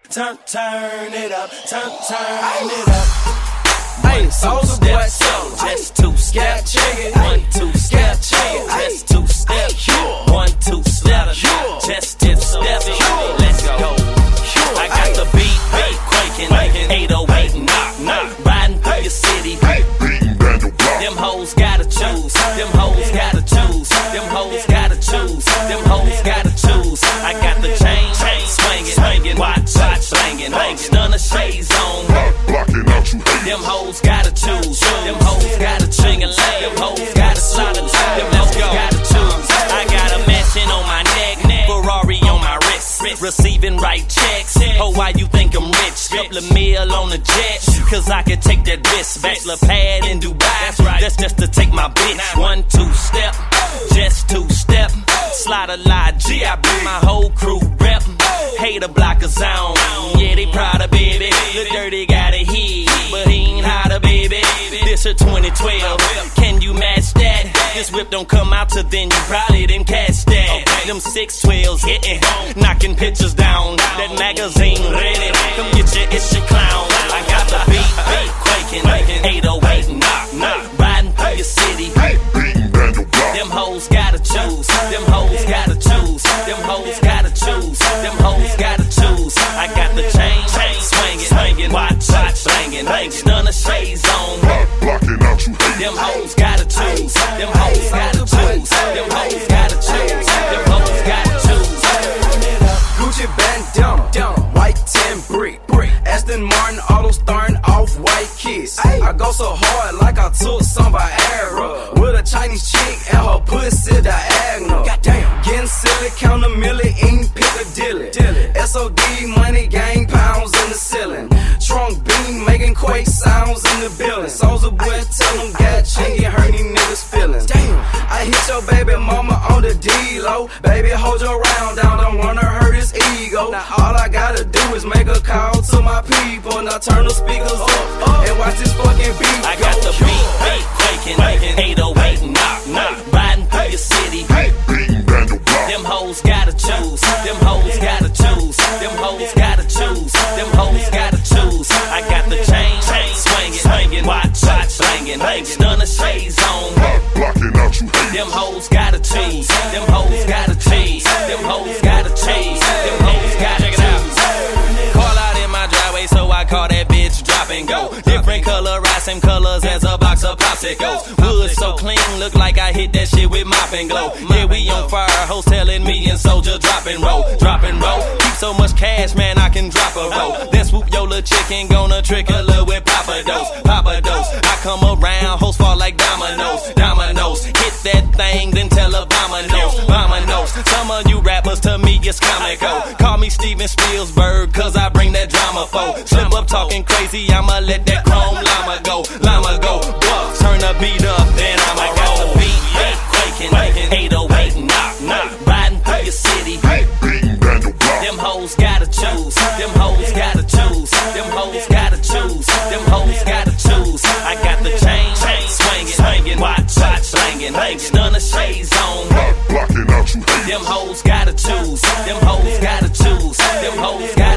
Turn it up, turn it up. Hey, Soulja Boy, just two step, check it. 1, 2 step, check it. Just two step, 1, 2 step, just 10 step. Let's go. I got the beat quaking, 808 knock, riding through your city. Them hoes gotta choose, them hoes gotta choose, them hoes gotta choose, them hoes gotta choose. I got the chain swinging, watch slanging, stunner shades on. Them hoes gotta choose, them hoes gotta ching-a-ling, them hoes gotta slide, them hoes gotta choose. I got a mansion on my neck, Ferrari on my wrist, receiving right checks. Oh, why you think I'm rich? Couple of meal on the jet, cause I can take that risk. Bachelor pad in Dubai, that's just to take my bitch. 1, 2 step, just 2 step, slide a lot, G.I.B. my whole crew rep. Hater blockers on, yeah, they proud of baby. The dirty got a hit, but he ain't hotter, baby. This a 2012, can you match that? This whip don't come out till then, you probably didn't catch that. Them 612s hitting, knocking pictures down. That magazine ready, come get your issue clown. I got the beat quaking, 808 knock, riding through your city. Them hoes gotta choose, them hoes gotta choose, them hoes gotta choose, them hoes gotta choose. I got the chain swinging, watch slanging, stunner shades on. Them hoes gotta choose, them hoes gotta choose, them hoes gotta choose, them hoes gotta choose. Gucci bandana, white 10 brick, Aston Martin auto starting off white kids. I go so hard like I took some Viagra with a Chinese chick and her pussy diagonal. Goddamn, getting silly, count a milli in Piccadilly. SOD money, gang pounds in the ceiling. Trunk beam making quake sounds in the building. Soulja Boy tell them got chingy, hurt these niggas feelings. Damn, I hit your baby mama on the D-Lo. Baby, hold your round down, don't wanna hurt his ego. Now all I gotta do is make a call to my people. Now turn the speakers up and watch this fucking beat. I got the beat quaking, 808 knock, riding through your city. Them hoes gotta choose, them hoes gotta choose, them hoes gotta choose, them hoes gotta choose. I got the chain swinging, watch slanging, stunner shades on. Them hoes gotta choose, them hoes gotta choose, them hoes gotta choose, them hoes gotta choose. Call out in my driveway, so I call that bitch drop and go. Different color, same colors as a box of popsicles. Wood so clean, look like I hit that shit with mop and glow. Yeah, we on fire, hoes telling me and Soulja drop and roll. Keep so much cash, man, I can drop a roll. Then swoop your little chicken, gonna trick a little with Papa Dose. I come around, hoes fall like dominoes. Hit that thing, then tell Obama knows. Some of you rappers to me it's comical. Call me Steven Spielberg, cause I bring that drama for. Slip up talking crazy, I'ma let that chrome llama go. Bucks, turn the beat up, then I'ma roll. I got the beat quaking, 808 knock, riding through your city. Them hoes gotta choose, them hoes gotta choose, them hoes gotta choose, them hoes gotta choose. I got the chain swinging, watch slanging, stunner shades on. Them hoes gotta choose, them hoes gotta choose, them hoes gotta